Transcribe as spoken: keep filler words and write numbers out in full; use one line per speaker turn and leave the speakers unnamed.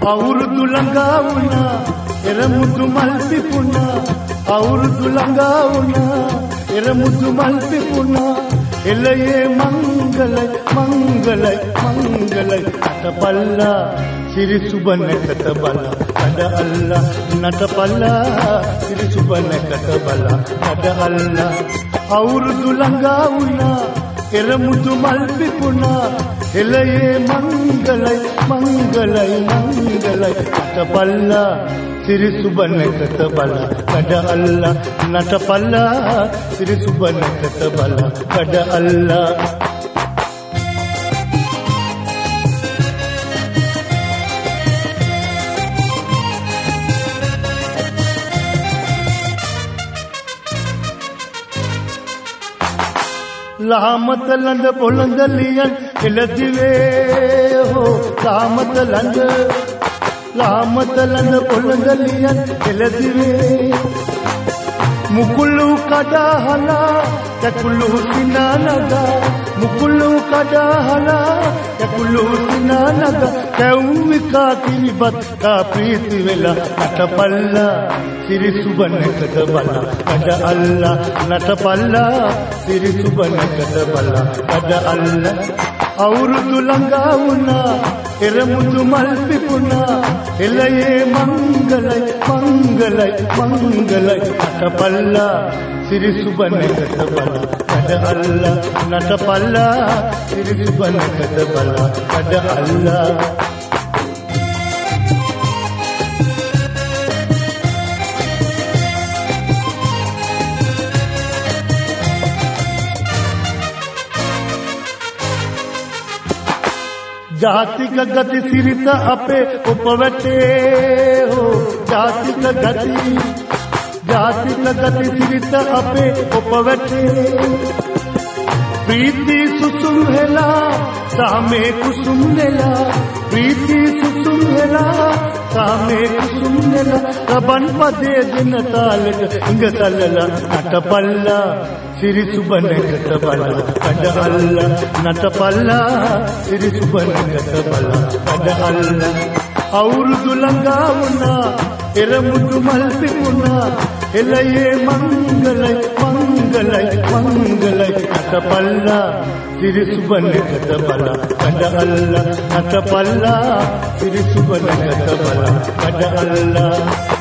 අවුරුදු ළඟා වුණා එරමුදු මල් පිපුණා අවුරුදු ළඟා වුණා එරමුදු මල් පිපුණා එළයේ මංගලයි මංගලයි මංගලයි නටපල්ලා සිරි සුබ නැකත බල අද අල්ලා නටපල්ලා සිරි සුබ නැකත බල අද අල්ලා අවුරුදු ළඟා වුණා එරමුදු මල් පිපුණා එළයේ මංගලයි මංගලයි මංගලයි නටපල්ලා සිරි සුබ නැකත බල අද අල්ලා නටපල්ලා සිරි සුබ නැකත බල අද අල්ලා ලාමත ලඳ පොළඳ ලියන් එළදිවේ හෝ ලාමත ලඳ ලාමත ලඳ පොළඳ ලියන් එළදිවේ මුකුළු කඩහලා කකුළු සිනානගා මුකුළු කඩහලා කකුළු සිනානගා කැවුමිකා කිරිබත් කා ප්‍රීති වෙලා නටපල්ලා සිරි සුබ නැකත බල අද අල්ලා නටපල්ලා සිරි සුබ නැකත බල අද අල්ලා අවුරුදු ළඟා වුණා එරමුදු මල් පිපුණා එළයේ මංගලයි මංගලයි මංගලයි නටපල්ලා සිරි සුබ නැකත බල අද අල්ලා නටපල්ලා සිරි සුබ නැකත බල අද අල්ලා जातिक गति सिरित अपे उपवटे हो जातिक गति जातिक गति सिरित अपे उपवटे प्रीति सुसुम हेला सामे कुसुम नेला प्रीति सुसुम हेला सामे कुसुम नेला रबन पदे दिन तालक इंग तलला नटपल्ला सिरि सुब නැකත බල අද අල්ලා නටපල්ලා සිරි සුබ නැකත බල අද අල්ලා අවුරුදු ළඟා වුණා එරමුදු මල් පිපුණා එළයේ මංගලයි මංගලයි මංගලයි නටපල්ලා සිරි සුබ නැකත බල අද අල්ලා නටපල්ලා සිරි සුබ නැකත බල අද අල්ලා